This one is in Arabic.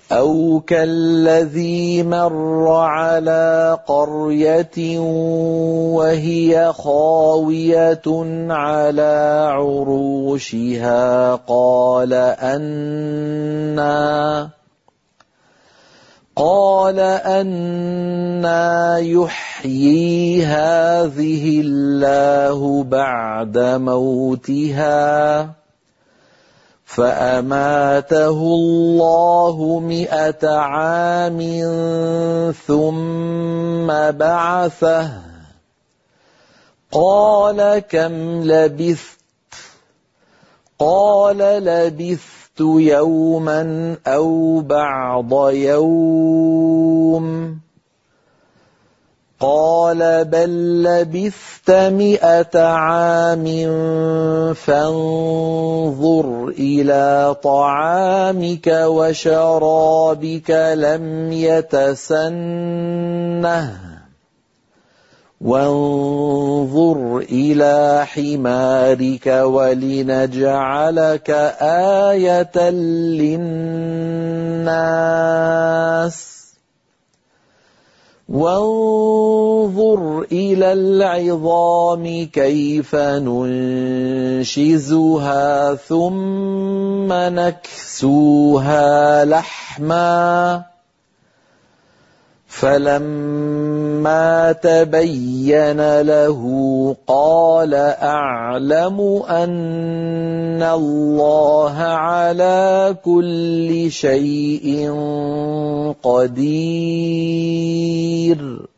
أَوْ كَالَّذِي مَرَّ عَلَىٰ قَرْيَةٍ وَهِيَ خَاوِيَةٌ عَلَىٰ عُرُوشِهَا قَالَ أَنَّىٰ يُحْيِي هَٰذِهِ اللَّهُ بَعْدَ مَوْتِهَا فَأَمَاتَهُ اللَّهُ 100 عَامٍ ثُمَّ بَعَثَهُ قَالَ كَمْ لَبِثْتَ قَالَ لَبِثْتُ يَوْمًا أَوْ بَعْضَ يَوْمٍ قَالَ بَل لَّبِثْتَ 100 عَامٍ فانظُرْ إِلَىٰ طَعَامِكَ وَشَرَابِكَ لَمْ يَتَسَنَّهْ وَانظُرْ إِلَىٰ حِمَارِكَ وَلِنَجْعَلَكَ آيَةً لِّلنَّاسِ وَانظُرْ إِلَى الْعِظَامِ كَيْفَ نُنشِزُهَا ثُمَّ نَكْسُوهَا لَحْمًا فَلَمَّا تَبَيَّنَ لَهُ قَالَ أَعْلَمُ أَنَّ اللَّهَ عَلَىٰ كُلِّ شَيْءٍ قَدِيرٌ